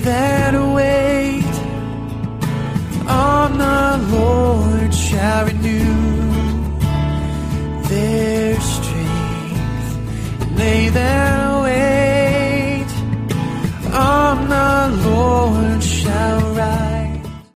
that wait on the Lord shall renew their strength. And they that